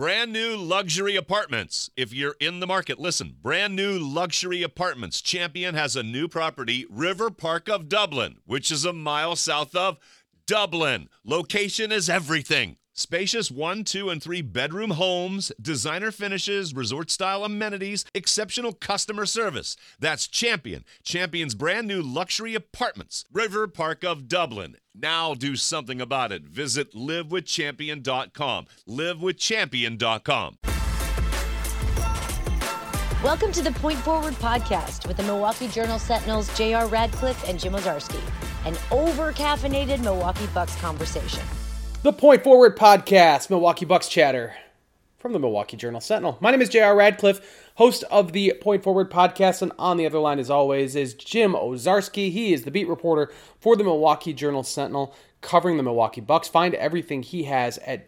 Brand new luxury apartments. If you're in the market, listen. Brand new luxury apartments. Champion has a new property, River Park of Dublin, which is a mile south of Dublin. Location is everything. Spacious 1, 2, and 3 bedroom homes, designer finishes, resort-style amenities, exceptional customer service. That's Champion. Champion's brand new luxury apartments. River Park of Dublin. Now do something about it. Visit livewithchampion.com. Livewithchampion.com. Welcome to the Point Forward podcast with the Milwaukee Journal Sentinel's J.R. Radcliffe and Jim Owczarski, an over-caffeinated Milwaukee Bucks conversation. The Point Forward podcast, Milwaukee Bucks chatter from the Milwaukee Journal Sentinel. My name is J.R. Radcliffe, host of the Point Forward podcast, and on the other line, as always, is Jim Owczarski. He is the beat reporter for the Milwaukee Journal Sentinel, covering the Milwaukee Bucks. Find everything he has at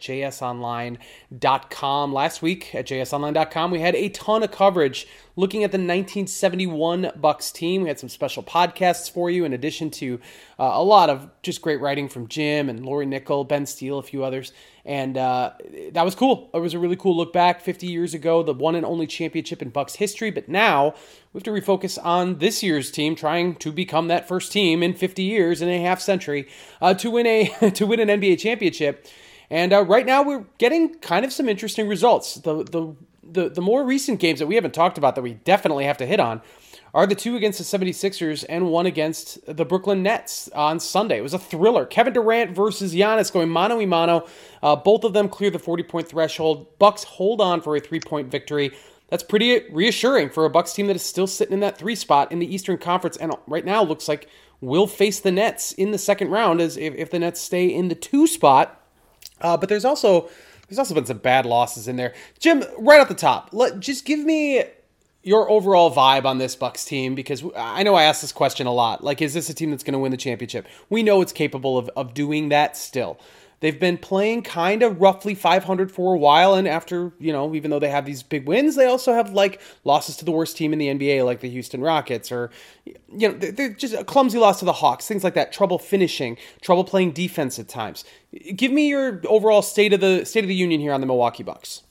jsonline.com. Last week at jsonline.com, we had a ton of coverage looking at the 1971 Bucks team. We had some special podcasts for you, in addition to a lot of just great writing from Jim and Lori Nickel, Ben Steele, a few others. And that was cool. It was a really cool look back 50 years ago, the one and only championship in Bucks history. But now we have to refocus on this year's team, trying to become that first team in 50 years, in a half century, to win an NBA championship. And right now we're getting kind of some interesting results. The more recent games that we haven't talked about that we definitely have to hit on are the two against the 76ers and one against the Brooklyn Nets on Sunday. It was a thriller. Kevin Durant versus Giannis going mano-a-mano. Both of them clear the 40-point threshold. Bucks hold on for a 3-point victory. That's pretty reassuring for a Bucks team that is still sitting in that 3 spot in the Eastern Conference, and right now looks like we'll face the Nets in the second round as if the Nets stay in the 2 spot. But there's also been some bad losses in there. Jim, right off the top, just give me your overall vibe on this Bucks team, because I know I ask this question a lot. Like, is this a team that's going to win the championship? We know it's capable of doing that still. They've been playing kind of roughly 500 for a while, and after, even though they have these big wins, they also have, losses to the worst team in the NBA, like the Houston Rockets, or, they're just a clumsy loss to the Hawks, things like that, trouble finishing, trouble playing defense at times. Give me your overall state of the union here on the Milwaukee Bucks.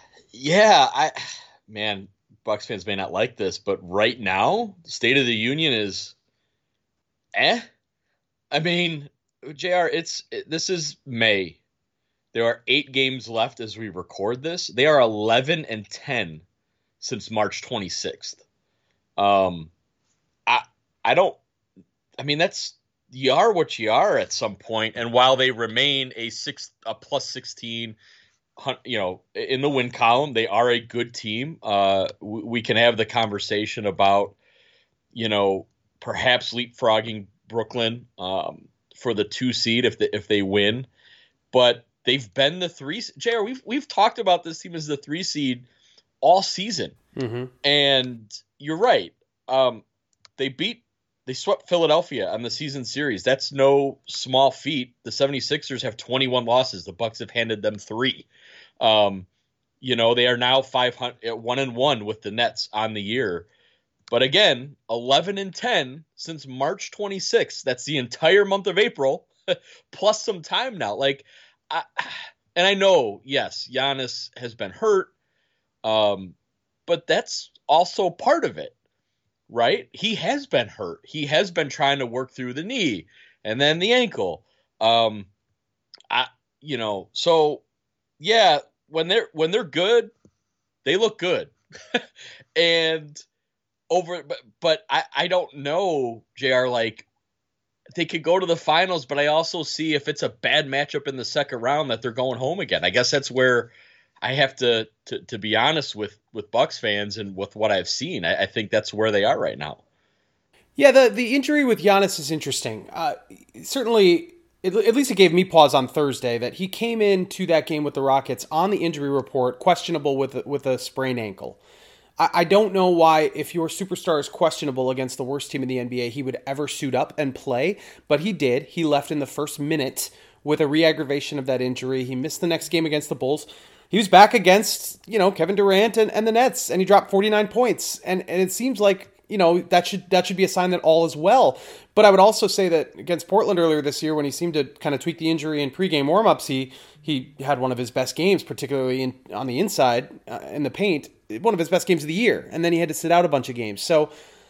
Yeah, Bucks fans may not like this, but right now, state of the union is I mean, JR, this is May. There are 8 games left as we record this. They are 11-10 since March 26th. That's, you are what you are at some point. And while they remain a plus 16, in the win column, they are a good team. We can have the conversation about, perhaps leapfrogging Brooklyn for the 2 seed if they win, but they've been the 3. JR, we've talked about this team as the 3 seed all season, and you're right. They swept Philadelphia on the season series. That's no small feat. The 76ers have 21 losses. The Bucks have handed them 3. They are now 1-1 with the Nets on the year. But again, 11-10 since March 26th. That's the entire month of April, plus some time now. I know, yes, Giannis has been hurt, but that's also part of it, right? He has been hurt. He has been trying to work through the knee and then the ankle. So yeah, when they're good, they look good, and. But I don't know, JR, they could go to the finals, but I also see if it's a bad matchup in the second round that they're going home again. I guess that's where I have to be honest with Bucks fans and with what I've seen. I think that's where they are right now. Yeah, the injury with Giannis is interesting. Certainly, at least it gave me pause on Thursday that he came into that game with the Rockets on the injury report, questionable with a sprained ankle. I don't know why, if your superstar is questionable against the worst team in the NBA, he would ever suit up and play, but he did. He left in the first minute with a re-aggravation of that injury. He missed the next game against the Bulls. He was back against, Kevin Durant and the Nets, and he dropped 49 points. And it seems like, that should be a sign that all is well. But I would also say that against Portland earlier this year, when he seemed to kind of tweak the injury in pregame warmups, he had one of his best games, particularly on the inside in the paint, one of his best games of the year, and then he had to sit out a bunch of games. So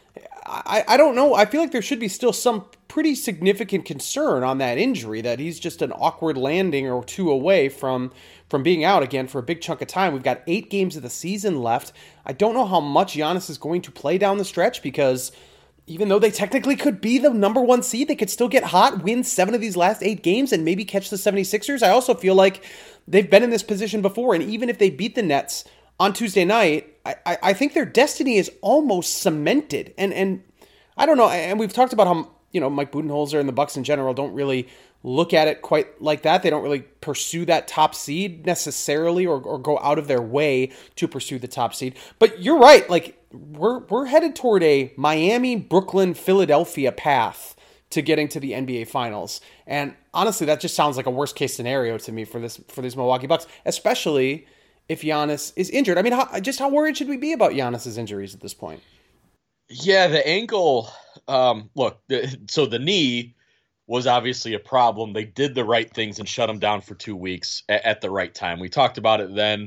I don't know. I feel like there should be still some pretty significant concern on that injury, that he's just an awkward landing or two away from being out again for a big chunk of time. We've got 8 games of the season left. I don't know how much Giannis is going to play down the stretch, because even though they technically could be the number 1 seed, they could still get hot, win 7 of these last 8 games, and maybe catch the 76ers. I also feel like they've been in this position before, and even if they beat the Nets on Tuesday night, I think their destiny is almost cemented. And I don't know, and we've talked about how, Mike Budenholzer and the Bucks in general don't really look at it quite like that. They don't really pursue that top seed necessarily, or go out of their way to pursue the top seed. But you're right, like we're headed toward a Miami, Brooklyn, Philadelphia path to getting to the NBA Finals. And honestly, that just sounds like a worst case scenario to me for these Milwaukee Bucks, especially if Giannis is injured. I mean, how worried should we be about Giannis's injuries at this point? Yeah, the ankle. Look, so the knee was obviously a problem. They did the right things and shut him down for 2 weeks at the right time. We talked about it then.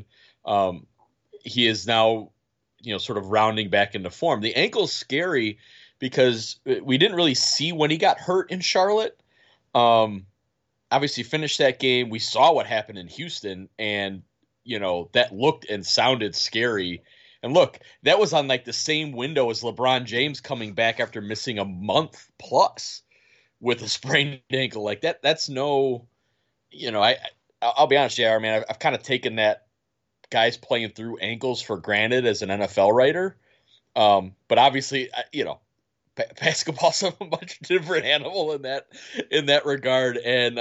He is now, sort of rounding back into form. The ankle's scary because we didn't really see when he got hurt in Charlotte. Obviously finished that game. We saw what happened in Houston, and that looked and sounded scary. And look, that was on like the same window as LeBron James coming back after missing a month plus with a sprained ankle. Like that's no, I'll be honest, JR, man, I've kind of taken that guys playing through ankles for granted as an NFL writer. But obviously, basketball's a much different animal in that regard. And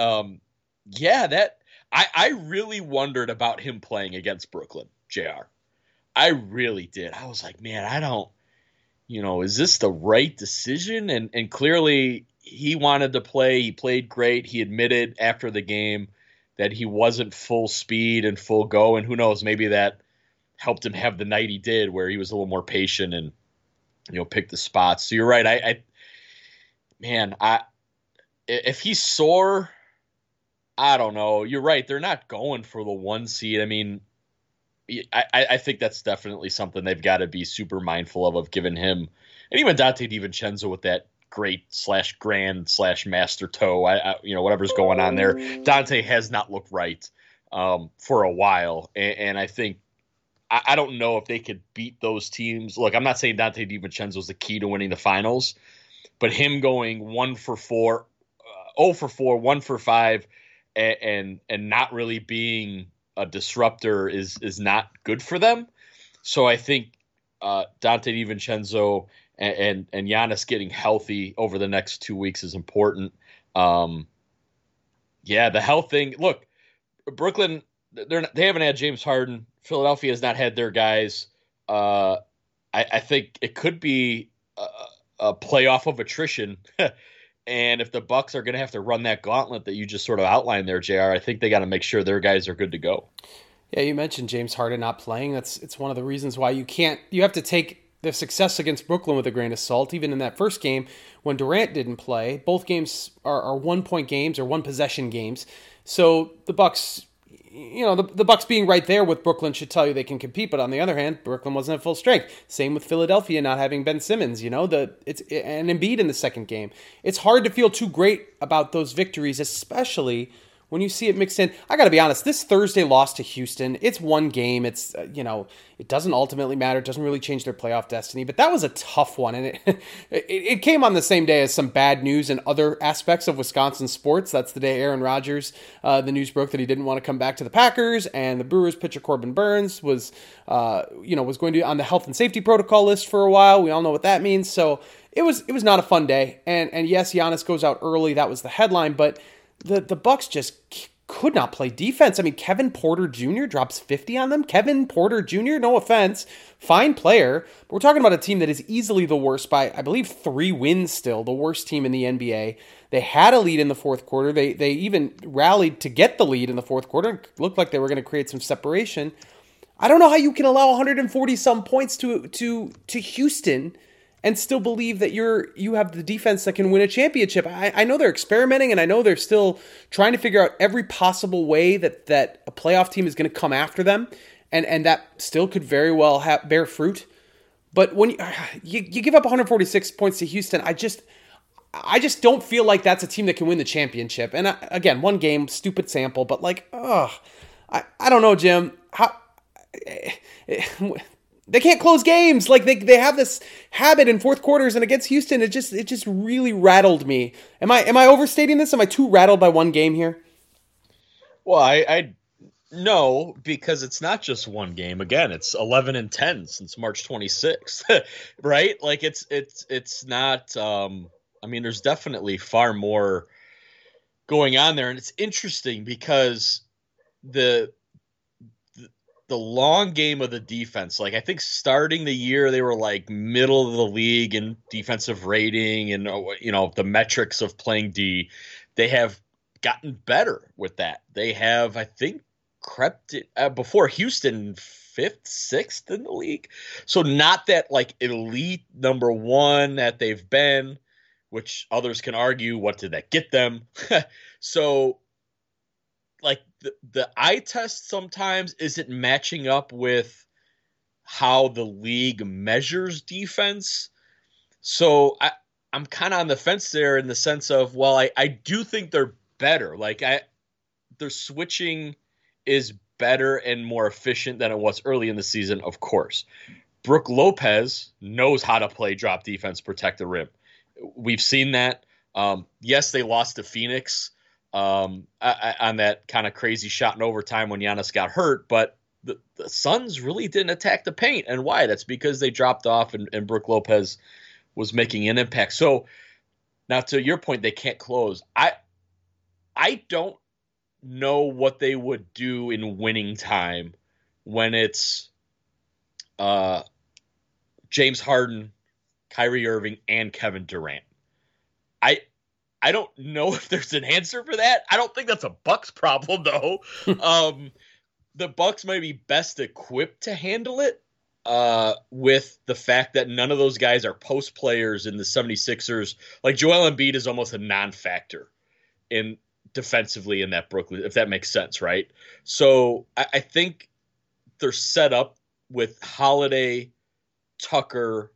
I really wondered about him playing against Brooklyn, JR. I really did. I was like, man, I don't, is this the right decision? And clearly he wanted to play. He played great. He admitted after the game that he wasn't full speed and full go. And who knows, maybe that helped him have the night he did, where he was a little more patient and, picked the spots. So you're right. If he's sore, I don't know. You're right. They're not going for the 1 seed. I mean, I think that's definitely something they've got to be super mindful of giving him, and even Dante DiVincenzo with that great /grand/master toe. Whatever's going on there, Dante has not looked right for a while, and I think I don't know if they could beat those teams. Look, I'm not saying Dante DiVincenzo is the key to winning the finals, but him going 1 for 4, 0 for 4, 1 for 5, and not really being a disruptor is not good for them. So I think Dante DiVincenzo and Giannis getting healthy over the next 2 weeks is important. The health thing. Look, Brooklyn, they haven't had James Harden. Philadelphia has not had their guys. I think it could be a playoff of attrition. And if the Bucks are going to have to run that gauntlet that you just sort of outlined there, JR, I think they got to make sure their guys are good to go. Yeah, you mentioned James Harden not playing. It's one of the reasons why you have to take the success against Brooklyn with a grain of salt. Even in that first game when Durant didn't play, both games are 1-point games or 1-possession games. So the Bucks, the Bucks being right there with Brooklyn should tell you they can compete. But on the other hand, Brooklyn wasn't at full strength. Same with Philadelphia not having Ben Simmons, and Embiid in the second game. It's hard to feel too great about those victories, especially when you see it mixed in. I got to be honest, this Thursday loss to Houston, it's one game. It's, it doesn't ultimately matter. It doesn't really change their playoff destiny, but that was a tough one. And it came on the same day as some bad news in other aspects of Wisconsin sports. That's the day Aaron Rodgers, the news broke that he didn't want to come back to the Packers, and the Brewers pitcher Corbin Burns was going to be on the health and safety protocol list for a while. We all know what that means. So it was not a fun day. And yes, Giannis goes out early. That was the headline, but the Bucks just could not play defense. I mean, Kevin Porter Jr. drops 50 on them. Kevin Porter Jr., no offense, fine player, but we're talking about a team that is easily the worst by, I believe, 3 wins still, the worst team in the NBA. They had a lead in the fourth quarter. They even rallied to get the lead in the fourth quarter. It looked like they were going to create some separation. I don't know how you can allow 140-some points to Houston and still believe that you have the defense that can win a championship. I know they're experimenting, and I know they're still trying to figure out every possible way that a playoff team is going to come after them, and that still could very well bear fruit. But when you give up 146 points to Houston, I just don't feel like that's a team that can win the championship. And again, one game, stupid sample, but I don't know, Jim. They can't close games. Like they have this habit in fourth quarters, and against Houston, it just really rattled me. Am I overstating this? Am I too rattled by one game here? Well, I no, because it's not just one game. Again, it's 11-10 since March 26th, right? Like it's not. I mean, there's definitely far more going on there, and it's interesting because the long game of the defense, like I think starting the year they were like middle of the league in defensive rating and the metrics of playing D. They have gotten better with that. They have, I think, crept it before Houston 5th, 6th in the league. So not that like elite number one that they've been, which others can argue, what did that get them? So like the eye test sometimes isn't matching up with how the league measures defense. So I'm kind of on the fence there in the sense of, well, I do think they're better. Like their switching is better and more efficient than it was early in the season, of course. Brook Lopez knows how to play drop defense, protect the rim. We've seen that. Yes, they lost to Phoenix on that kind of crazy shot in overtime when Giannis got hurt, but the Suns really didn't attack the paint. And why? That's because they dropped off and Brook Lopez was making an impact. So now to your point, they can't close. I don't know what they would do in winning time when it's James Harden, Kyrie Irving, and Kevin Durant. I don't know if there's an answer for that. I don't think that's a Bucks problem, though. The Bucks might be best equipped to handle it with the fact that none of those guys are post players in the 76ers. Like Joel Embiid is almost a non-factor in defensively in that Brooklyn, if that makes sense, right? So I think they're set up with Holiday, Tucker,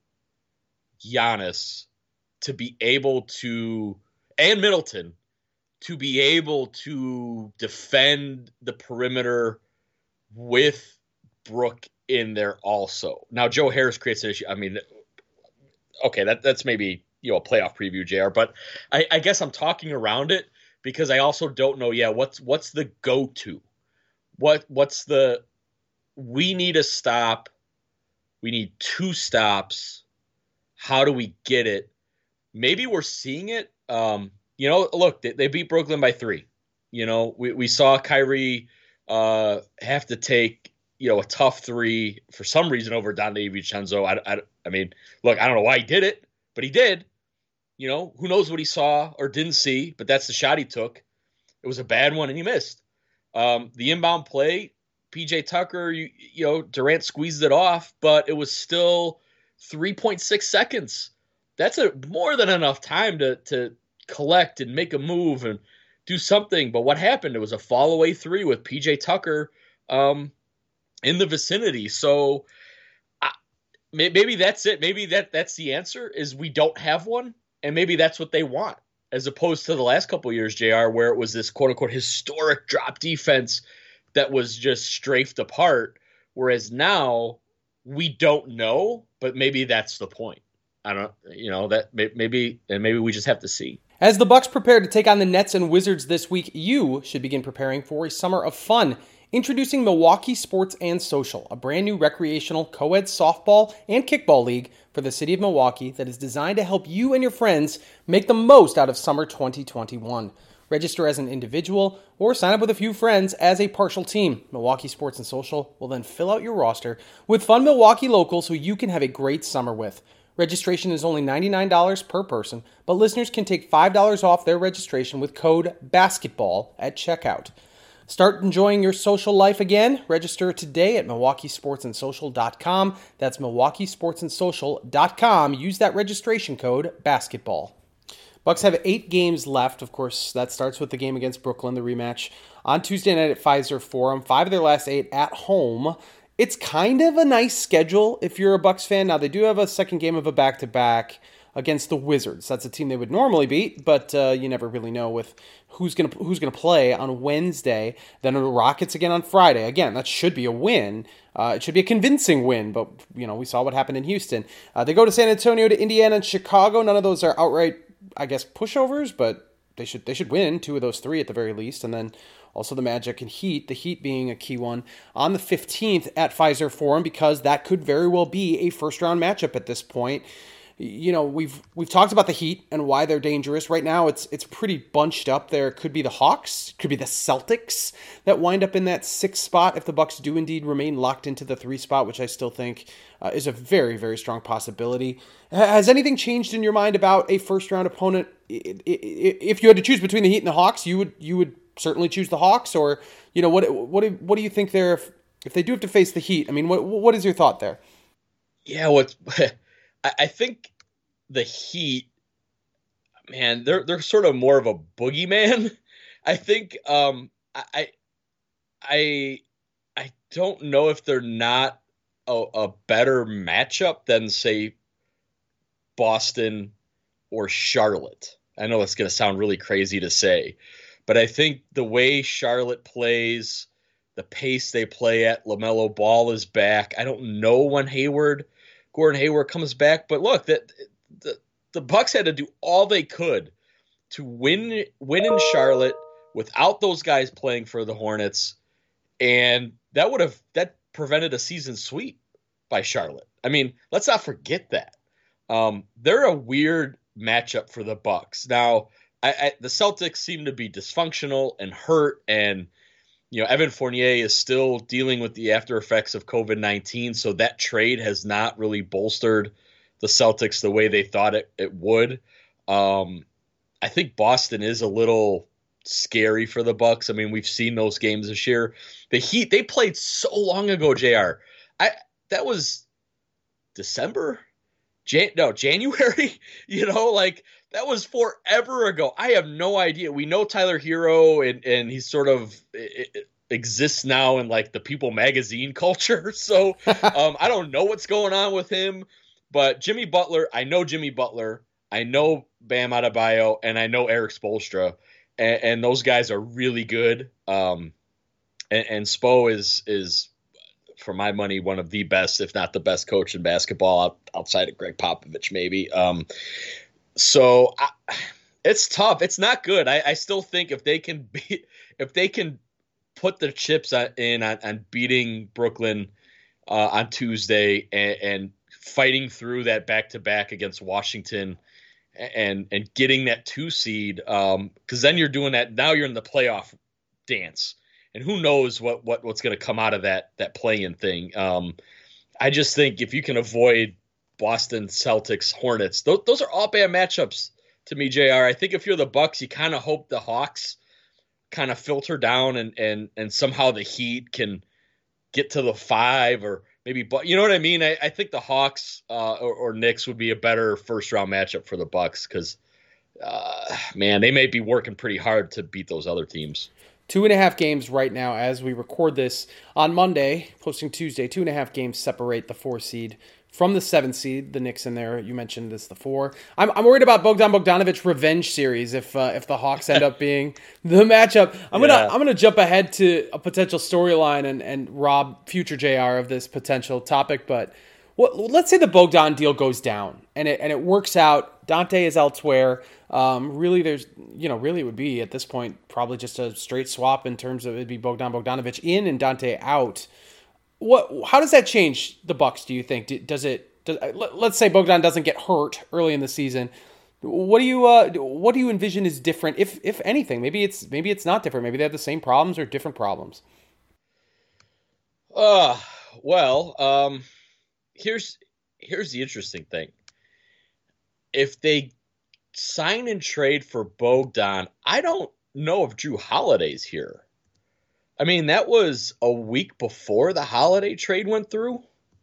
Giannis to be able to, and Middleton, to be able to defend the perimeter with Brook in there also. Now, Joe Harris creates an issue. I mean, okay, that's maybe a playoff preview, JR, but I guess I'm talking around it because I also don't know, what's the go-to? What's the, we need a stop, we need two stops, how do we get it? Maybe we're seeing it. Look, they beat Brooklyn by 3. We saw Kyrie have to take, a tough 3 for some reason over Donte DiVincenzo. I mean, look, I don't know why he did it, but he did. Who knows what he saw or didn't see, but that's the shot he took. It was a bad one and he missed. The inbound play, PJ Tucker, Durant squeezed it off, but it was still 3.6 seconds. That's more than enough time to collect and make a move and do something. But what happened? It was a fall away 3 with PJ Tucker in the vicinity. So maybe that's it. Maybe that's the answer is we don't have one. And maybe that's what they want, as opposed to the last couple of years, JR, where it was this quote unquote historic drop defense that was just strafed apart. Whereas now we don't know, but maybe that's the point. I don't, that maybe we just have to see. As the Bucks prepare to take on the Nets and Wizards this week, you should begin preparing for a summer of fun. Introducing Milwaukee Sports and Social, a brand new recreational co-ed softball and kickball league for the city of Milwaukee that is designed to help you and your friends make the most out of summer 2021. Register as an individual or sign up with a few friends as a partial team. Milwaukee Sports and Social will then fill out your roster with fun Milwaukee locals who you can have a great summer with. Registration is only $99 per person, but listeners can take $5 off their registration with code BASKETBALL at checkout. Start enjoying your social life again. Register today at MilwaukeeSportsAndSocial.com. That's MilwaukeeSportsAndSocial.com. Use that registration code BASKETBALL. Bucks have 8 games left. Of course, that starts with the game against Brooklyn, the rematch on Tuesday night at Pfizer Forum. 5 of their last 8 at home. It's kind of a nice schedule if you're a Bucks fan. Now, they do have a second game of a back-to-back against the Wizards. That's a team they would normally beat, but you never really know with who's gonna play on Wednesday. Then the Rockets again on Friday. Again, that should be a win. It should be a convincing win, but we saw what happened in Houston. They go to San Antonio, to Indiana, and Chicago. None of those are outright, I guess, pushovers, but they should win 2 of those 3 at the very least, and then also the Magic and Heat, the Heat being a key one, on the 15th at Pfizer Forum, because that could very well be a first-round matchup at this point. We've talked about the Heat and why they're dangerous. Right now, it's pretty bunched up there. It could be the Hawks, could be the Celtics that wind up in that 6th spot if the Bucks do indeed remain locked into the 3 spot, which I still think is a very, very strong possibility. Has anything changed in your mind about a first-round opponent? If you had to choose between the Heat and the Hawks, you would certainly choose the Hawks, or what do you think there if they do have to face the Heat? I mean, what is your thought there? Yeah, I think the Heat, man, they're sort of more of a boogeyman. I think I don't know if they're not a better matchup than, say, Boston or Charlotte. I know it's going to sound really crazy to say, but I think the way Charlotte plays, the pace they play at, LaMelo Ball is back. I don't know when Gordon Hayward comes back, but look, the Bucks had to do all they could to win in Charlotte without those guys playing for the Hornets, and that prevented a season sweep by Charlotte. I mean, let's not forget that. They're a weird matchup for the Bucks. Now, the Celtics seem to be dysfunctional and hurt, and Evan Fournier is still dealing with the after effects of COVID-19, so that trade has not really bolstered the Celtics the way they thought it would. I think Boston is a little scary for the Bucks. I mean, we've seen those games this year. The Heat, they played so long ago, JR. That was December? January? That was forever ago. I have no idea. We know Tyler Hero, and he sort of exists now in like the People magazine culture. So I don't know what's going on with him. But Jimmy Butler, I know Jimmy Butler. I know Bam Adebayo, and I know Eric Spoelstra. And those guys are really good. And Spo is, for my money, one of the best, if not the best coach in basketball outside of Greg Popovich, maybe. So it's tough. It's not good. I still think if they can put their chips in on beating Brooklyn on Tuesday and fighting through that back-to-back against Washington and getting that 2 seed, because then you're doing that. Now you're in the playoff dance, and who knows what's going to come out of that play-in thing. I just think if you can avoid Boston, Celtics, Hornets, those are all bad matchups to me, JR. I think if you're the Bucks, you kind of hope the Hawks kind of filter down and somehow the Heat can get to the 5 or maybe, you know what I mean? I think the Hawks or Knicks would be a better first round matchup for the Bucks because, man, they may be working pretty hard to beat those other teams. 2.5 games right now as we record this on Monday, posting Tuesday. 2.5 games separate the 4 seed from the 7 seed. The Knicks in there, you mentioned this, the 4. I'm worried about Bogdanovich revenge series if the Hawks end up being the matchup. I'm gonna jump ahead to a potential storyline and rob future JR of this potential topic, but let's say the Bogdan deal goes down and it works out. Dante is elsewhere. Really, it would be at this point probably just a straight swap in terms of it'd be Bogdanovich in and Dante out. How does that change the Bucks? Do you think? Let's say Bogdan doesn't get hurt early in the season. What do you envision is different, if anything? Maybe it's not different. Maybe they have the same problems or different problems. Here's the interesting thing. If they sign and trade for Bogdan, I don't know if Jrue Holiday's here. I mean, that was a week before the Holiday trade went through.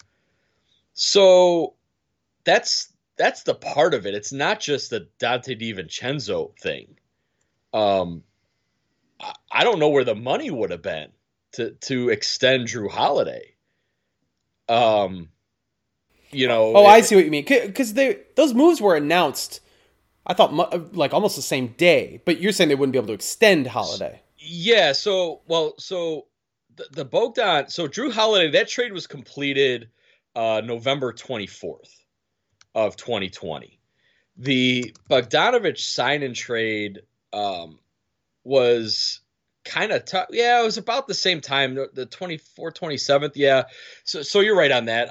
So that's the part of it. It's not just the Donte DiVincenzo thing. I don't know where the money would have been to extend Drew Holiday. I see what you mean. Because those moves were announced, I thought, like almost the same day. But you're saying they wouldn't be able to extend Holiday. Yeah. So the Bogdan. So Drew Holiday, that trade was completed November 24th of 2020. The Bogdanovich sign and trade was kind of tough. Yeah, it was about the same time, the 24th, 27th. Yeah. So you're right on that.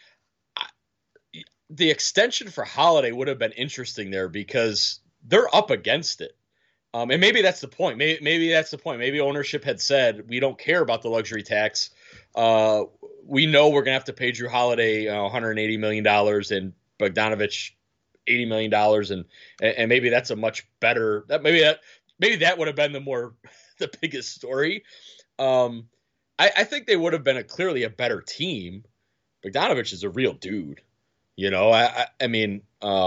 The extension for Holiday would have been interesting there because they're up against it. And maybe that's the point. Maybe that's the point. Maybe ownership had said, we don't care about the luxury tax. We know we're going to have to pay Drew Holiday $180 million and Bogdanovich $80 million. And maybe that's a much better, maybe that would have been the biggest story. I think they would have been clearly a better team. Bogdanovich is a real dude. I mean,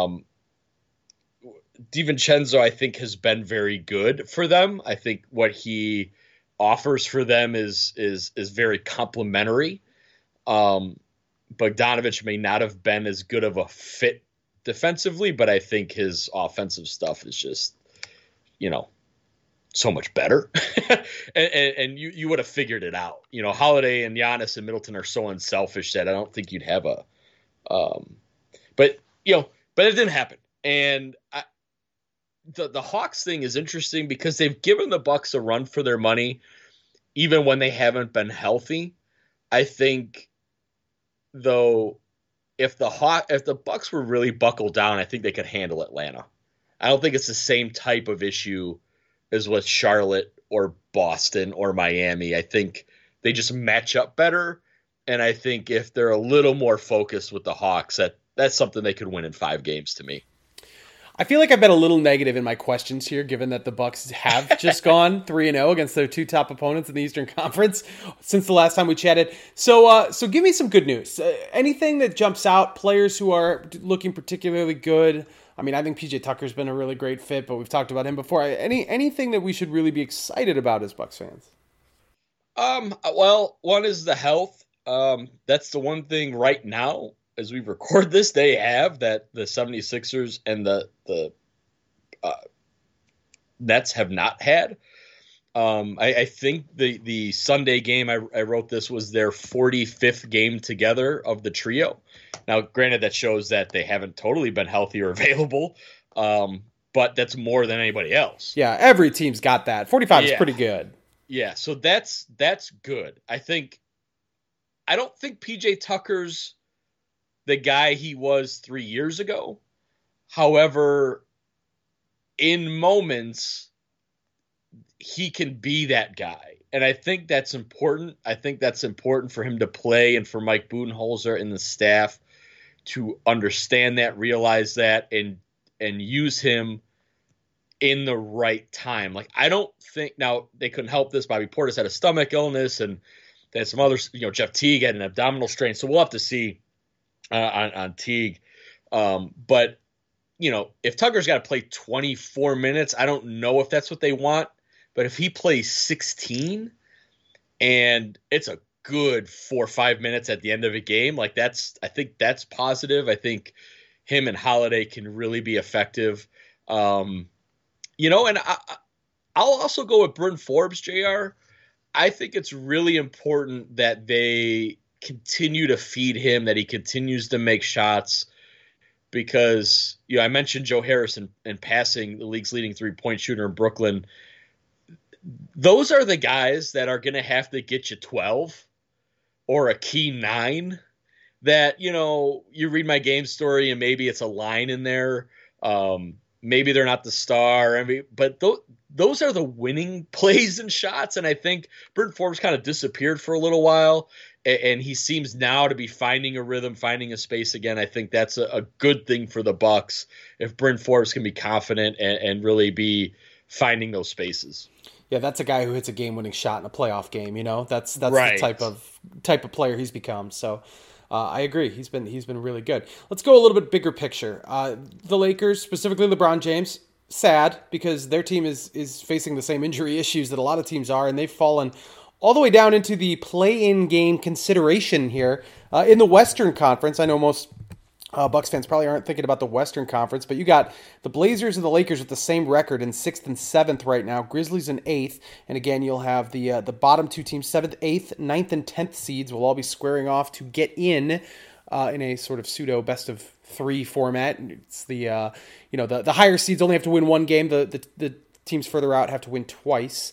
DiVincenzo, I think, has been very good for them. I think what he offers for them is very complimentary. Bogdanovich may not have been as good of a fit defensively, but I think his offensive stuff is just, so much better. and you would have figured it out. Holiday and Giannis and Middleton are so unselfish that I don't think you'd have but it didn't happen. And the Hawks thing is interesting because they've given the Bucks a run for their money, even when they haven't been healthy. I think, though, if the Bucks were really buckled down, I think they could handle Atlanta. I don't think it's the same type of issue as with Charlotte or Boston or Miami. I think they just match up better. And I think if they're a little more focused with the Hawks, that's something they could win in 5 games to me. I feel like I've been a little negative in my questions here, given that the Bucks have just gone 3-0 against their 2 top opponents in the Eastern Conference since the last time we chatted. So give me some good news. Anything that jumps out, players who are looking particularly good. I mean, I think PJ Tucker's been a really great fit, but we've talked about him before. Anything that we should really be excited about as Bucks fans? Well, one is the health. That's the one thing right now, as we record this, they have that the 76ers and the Nets have not had. I think the Sunday game, I wrote this, was their 45th game together of the trio. Now, granted, that shows that they haven't totally been healthy or available, but that's more than anybody else. Yeah, every team's got that. 45 is pretty good. Yeah, so that's good. I don't think PJ Tucker's the guy he was 3 years ago. However, in moments, he can be that guy. And I think that's important. I think that's important for him to play and for Mike Budenholzer and the staff to understand that, realize that, and use him in the right time. Like, I don't think, now they couldn't help this. Bobby Portis had a stomach illness and they had some others, Jeff Teague had an abdominal strain. So we'll have to see on Teague. But, if Tucker's got to play 24 minutes, I don't know if that's what they want. But if he plays 16 and it's a good 4 or 5 minutes at the end of a game, I think that's positive. I think him and Holiday can really be effective. And I'll also go with Bryn Forbes, JR. I think it's really important that they continue to feed him, that he continues to make shots, because I mentioned Joe Harris in passing, the league's leading 3-point shooter in Brooklyn. Those are the guys that are going to have to get you 12 or a key 9 that, you read my game story and maybe it's a line in there. Maybe they're not the star, but those are the winning plays and shots. And I think Bryn Forbes kind of disappeared for a little while, and he seems now to be finding a rhythm, finding a space again. I think that's a good thing for the Bucks if Bryn Forbes can be confident and really be finding those spaces. Yeah, that's a guy who hits a game-winning shot in a playoff game. That's Right. the type of player he's become. So I agree. He's been really good. Let's go a little bit bigger picture. The Lakers, specifically LeBron James, sad because their team is facing the same injury issues that a lot of teams are, and they've fallen all the way down into the play-in game consideration here in the Western Conference. I know most Bucks fans probably aren't thinking about the Western Conference, but you got the Blazers and the Lakers with the same record in 6th and 7th right now. Grizzlies in 8th, and again, you'll have the bottom two teams, 7th, 8th, 9th, and 10th seeds will all be squaring off to get in a sort of pseudo best of 3 format. It's the the higher seeds only have to win one game. The teams further out have to win twice.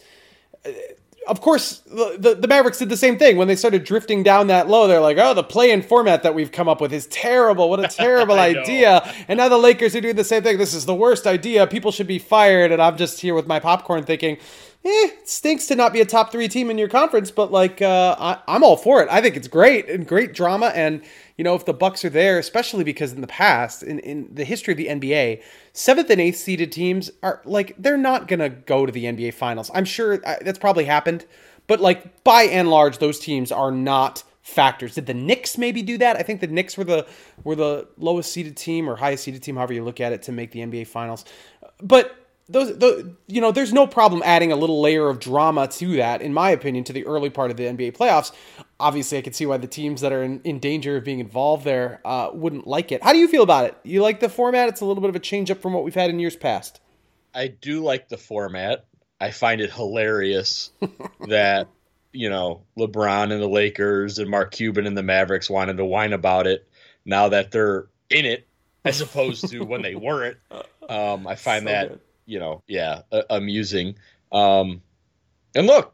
Of course, the Mavericks did the same thing when they started drifting down that low. They're like, oh, the play-in format that we've come up with is terrible. What a terrible idea. And now the Lakers are doing the same thing. This is the worst idea. People should be fired. And I'm just here with my popcorn thinking, it stinks to not be a top 3 team in your conference, but I'm all for it. I think it's great and great drama. And, if the Bucks are there, especially because in the past, in the history of the NBA, 7th and 8th seeded teams are they're not going to go to the NBA finals. I'm sure that's probably happened, but by and large, those teams are not factors. Did the Knicks maybe do that? I think the Knicks were the lowest seeded team or highest seeded team, however you look at it, to make the NBA finals. But there's no problem adding a little layer of drama to that, in my opinion, to the early part of the NBA playoffs. Obviously, I can see why the teams that are in danger of being involved there wouldn't like it. How do you feel about it? You like the format? It's a little bit of a change up from what we've had in years past. I do like the format. I find it hilarious that, LeBron and the Lakers and Mark Cuban and the Mavericks wanted to whine about it now that they're in it, as opposed to when they weren't. I find so that... Good. Amusing. And look,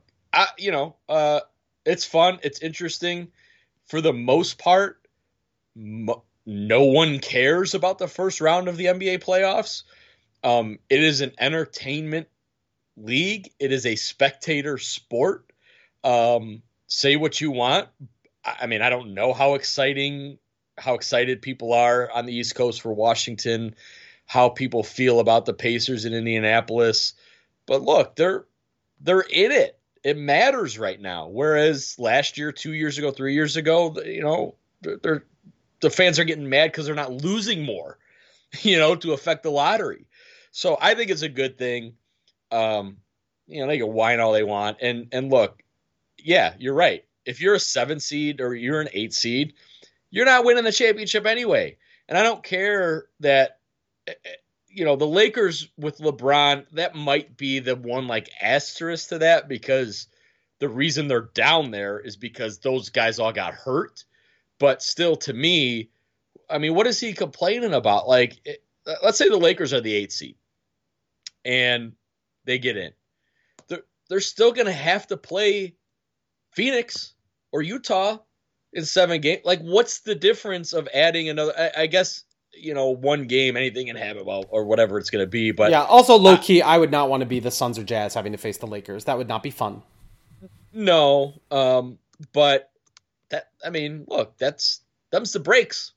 it's fun. It's interesting. For the most part, no one cares about the first round of the NBA playoffs. It is an entertainment league. It is a spectator sport. Say what you want. I mean, I don't know how excited people are on the East Coast for Washington, how people feel about the Pacers in Indianapolis. But look, they're in it. It matters right now. Whereas last year, 2 years ago, 3 years ago, the fans are getting mad because they're not losing more, to affect the lottery. So I think it's a good thing. They can whine all they want. And look, yeah, you're right. If you're a 7 seed or you're an 8 seed, you're not winning the championship anyway. And I don't care that, the Lakers with LeBron, that might be the one asterisk to that, because the reason they're down there is because those guys all got hurt. But still, to me, I mean, what is he complaining about? Let's say the Lakers are the 8th seed and they get in. They're still going to have to play Phoenix or Utah in 7 games. What's the difference of adding another? I guess, one game, anything can happen, or whatever it's going to be. But yeah, also low key, I would not want to be the Suns or Jazz having to face the Lakers. That would not be fun. No, but look, that's the breaks.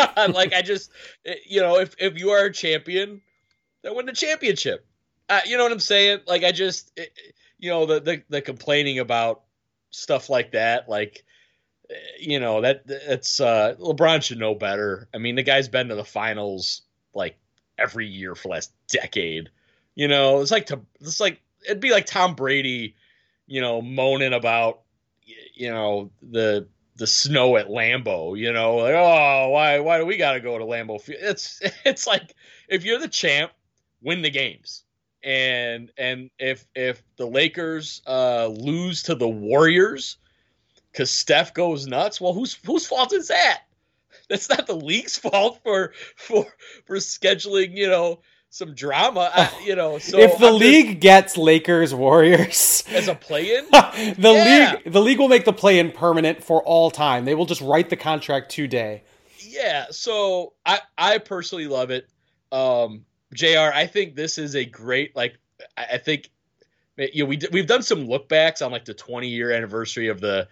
If you are a champion, then win the championship. You know what I'm saying? The complaining about stuff like that, that's LeBron should know better. I mean, the guy's been to the finals every year for the last decade. It'd be like Tom Brady, moaning about the snow at Lambeau. Why do we got to go to Lambeau Field? It's like, if you're the champ, win the games. And if the Lakers lose to the Warriors because Steph goes nuts, well, whose fault is that? That's not the league's fault for scheduling, some drama. So if the league gets Lakers Warriors as a play-in, the league will make the play-in permanent for all time. They will just write the contract today. Yeah. So I personally love it. JR, I think this is a great, I think, we've done some look backs on the 20-year anniversary of the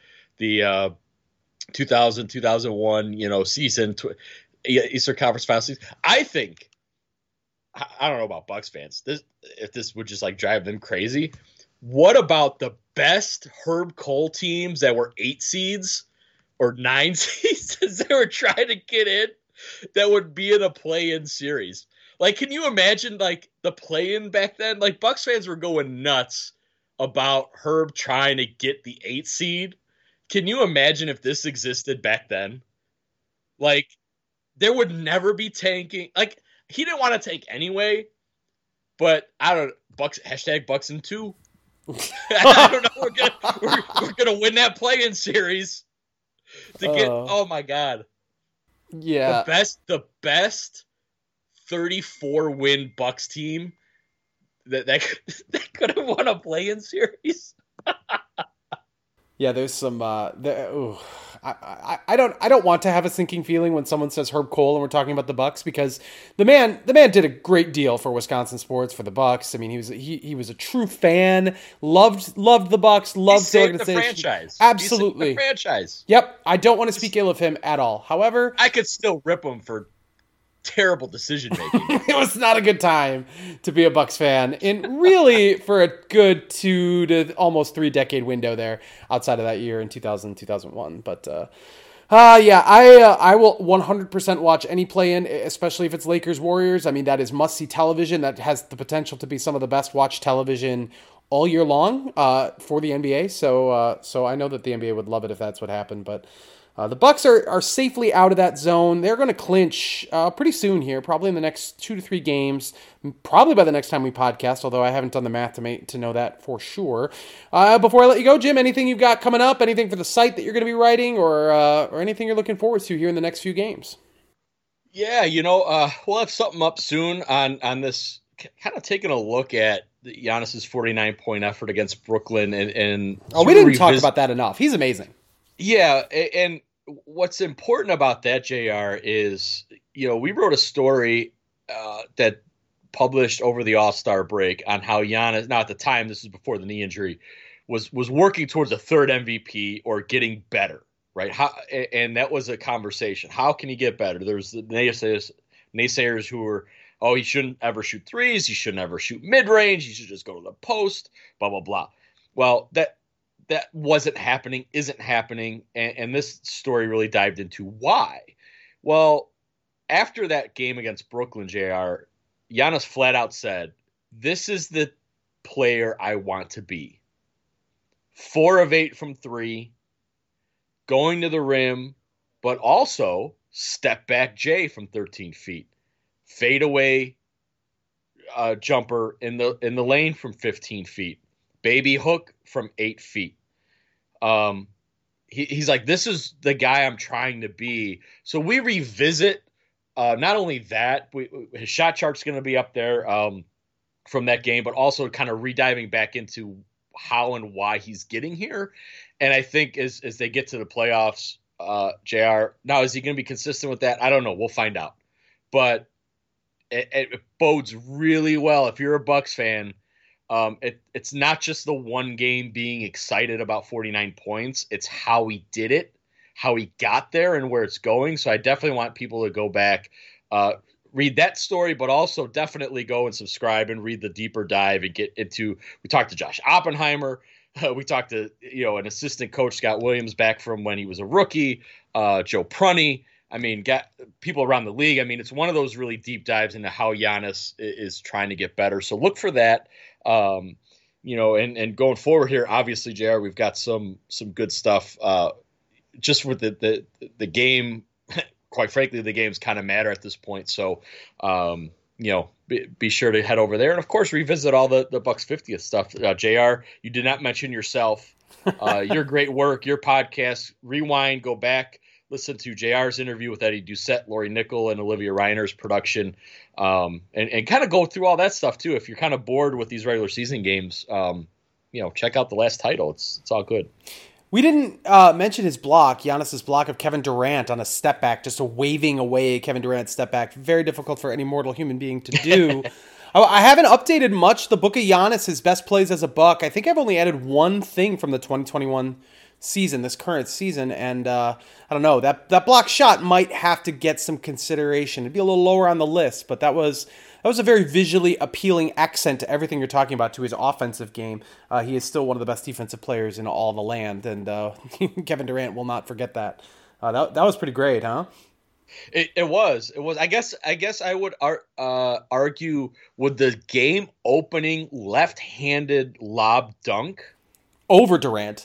2000-2001, season, Eastern Conference Finals season. I think, I don't know about Bucks fans, if this would just drive them crazy, what about the best Herb Cole teams that were 8 seeds or 9 seeds as they were trying to get in that would be in a play-in series? Like, can you imagine, like, the play-in back then? Like, Bucks fans were going nuts about Herb trying to get the 8 seed. Can you imagine if this existed back then? Like, there would never be tanking. Like, he didn't want to tank anyway, but I don't know. Bucks in 2. I don't know. We're gonna win that play-in series to get. Oh my god! Yeah, the best 34 win Bucks team that could have won a play-in series. Yeah, there's some. I don't want to have a sinking feeling when someone says Herb Cole and we're talking about the Bucks, because the man did a great deal for Wisconsin sports, for the Bucks. I mean, he was a true fan, loved the Bucks, loved the organization. The franchise. Absolutely, the franchise. Yep, I don't want to speak ill of him at all. However, I could still rip him for terrible decision making. It was not a good time to be a Bucks fan, and really for a good 2 to almost 3 decade window there outside of that year in 2000, 2001. But yeah, I will 100% watch any play-in, especially if it's Lakers Warriors. I mean, that is must-see television. That has the potential to be some of the best watched television all year long for the NBA. So I know that the NBA would love it if that's what happened, but. The Bucks are safely out of that zone. They're going to clinch pretty soon here, probably in the next 2 to 3 games, probably by the next time we podcast, although I haven't done the math to know that for sure. Before I let you go, Jim, anything you've got coming up, anything for the site that you're going to be writing, or anything you're looking forward to here in the next few games? Yeah, we'll have something up soon on this, kind of taking a look at Giannis's 49-point effort against Brooklyn. And we didn't talk about that enough. He's amazing. Yeah, and what's important about that, JR, is, we wrote a story that published over the All-Star break on how Giannis, now at the time, this is before the knee injury, was working towards a 3rd MVP or getting better, right? And that was a conversation. How can he get better? There's the naysayers who were, he shouldn't ever shoot threes, he shouldn't ever shoot mid-range, he should just go to the post, blah, blah, blah. Well, that wasn't happening, isn't happening, and this story really dived into why. Well, after that game against Brooklyn, JR, Giannis flat out said, "This is the player I want to be. 4 of 8 from 3, going to the rim, but also step back J from 13 feet, fade away jumper in the lane from 15 feet, baby hook from 8 feet." He's like, this is the guy I'm trying to be. So we revisit not only that, his shot chart's going to be up there from that game, but also kind of rediving back into how and why he's getting here. And I think as they get to the playoffs, JR, now is he going to be consistent with that? I don't know. We'll find out. But it bodes really well if you're a Bucks fan. It's not just the one game being excited about 49 points. It's how he did it, how he got there, and where it's going. So I definitely want people to go back, read that story, but also definitely go and subscribe and read the deeper dive and get into. We talked to Josh Oppenheimer. We talked to an assistant coach, Scott Williams, back from when he was a rookie. Joe Prunty. I mean, got people around the league. I mean, it's one of those really deep dives into how Giannis is trying to get better. So look for that. And going forward here, obviously, JR, we've got some good stuff. Just with the game, quite frankly, the games kind of matter at this point. So, be sure to head over there, and of course, revisit all the Bucks 50th stuff. JR, you did not mention yourself. Your great work, your podcast. Rewind, go back. Listen to JR's interview with Eddie Doucette, Lori Nickel, and Olivia Reiner's production, and kind of go through all that stuff too. If you're kind of bored with these regular season games, check out The Last Title. It's all good. We didn't mention his block, Giannis's block of Kevin Durant on a step back, just a waving away Kevin Durant step back. Very difficult for any mortal human being to do. I haven't updated much the book of Giannis, his best plays as a Buck. I think I've only added one thing from the season, this current season. And I don't know, that block shot might have to get some consideration. It'd be a little lower on the list, but that was a very visually appealing accent to everything you're talking about to his offensive game. He is still one of the best defensive players in all the land, and Kevin Durant will not forget that. That was pretty great, huh? It was. I guess I would argue, would the game opening left-handed lob dunk over Durant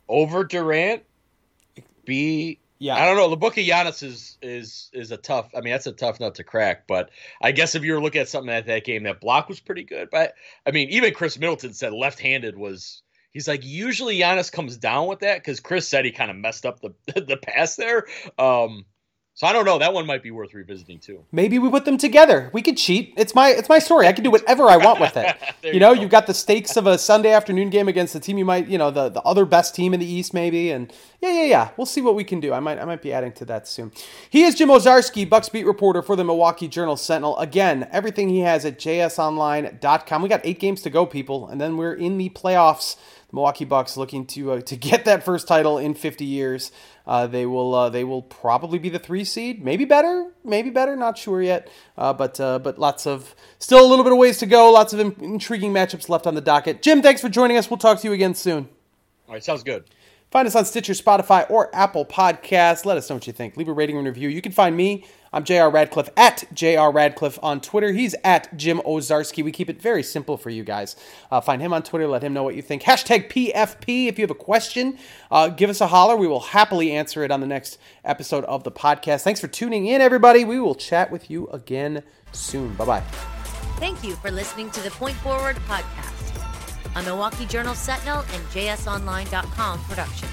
be? Yeah, I don't know. The book of Giannis is a tough. I mean, that's a tough nut to crack. But I guess if you were looking at something at that game, that block was pretty good. But I mean, even Chris Middleton said left-handed was. He's like, usually Giannis comes down with that because Chris said he kind of messed up the pass there. So I don't know. That one might be worth revisiting too. Maybe we put them together. We could cheat. It's my story. I can do whatever I want with it. You've got the stakes of a Sunday afternoon game against the team you might, the other best team in the East maybe. And yeah. We'll see what we can do. I might be adding to that soon. He is Jim Owczarski, Bucks beat reporter for the Milwaukee Journal-Sentinel. Again, everything he has at jsonline.com. We got 8 games to go, people, and then we're in the playoffs. The Milwaukee Bucks looking to get that first title in 50 years. They will probably be the 3 seed, maybe better, not sure yet. But still a little bit of ways to go. Lots of intriguing matchups left on the docket. Jim, thanks for joining us. We'll talk to you again soon. All right, sounds good. Find us on Stitcher, Spotify, or Apple Podcasts. Let us know what you think. Leave a rating and review. You can find me. I'm J.R. Radcliffe at J.R. Radcliffe on Twitter. He's at Jim Owczarski. We keep it very simple for you guys. Find him on Twitter. Let him know what you think. Hashtag PFP. If you have a question, give us a holler. We will happily answer it on the next episode of the podcast. Thanks for tuning in, everybody. We will chat with you again soon. Bye-bye. Thank you for listening to the Point Forward podcast, a Milwaukee Journal-Sentinel and JSOnline.com production.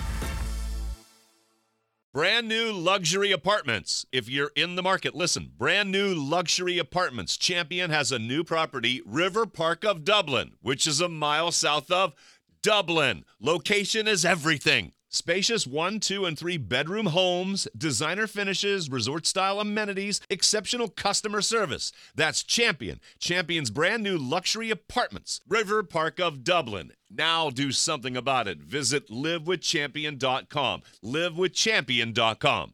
Brand new luxury apartments. If you're in the market, listen. Brand new luxury apartments. Champion has a new property, River Park of Dublin, which is a mile south of Dublin. Location is everything. Spacious 1, 2, and 3 bedroom homes, designer finishes, resort-style amenities, exceptional customer service. That's Champion. Champion's brand new luxury apartments, River Park of Dublin. Now do something about it. Visit livewithchampion.com. livewithchampion.com.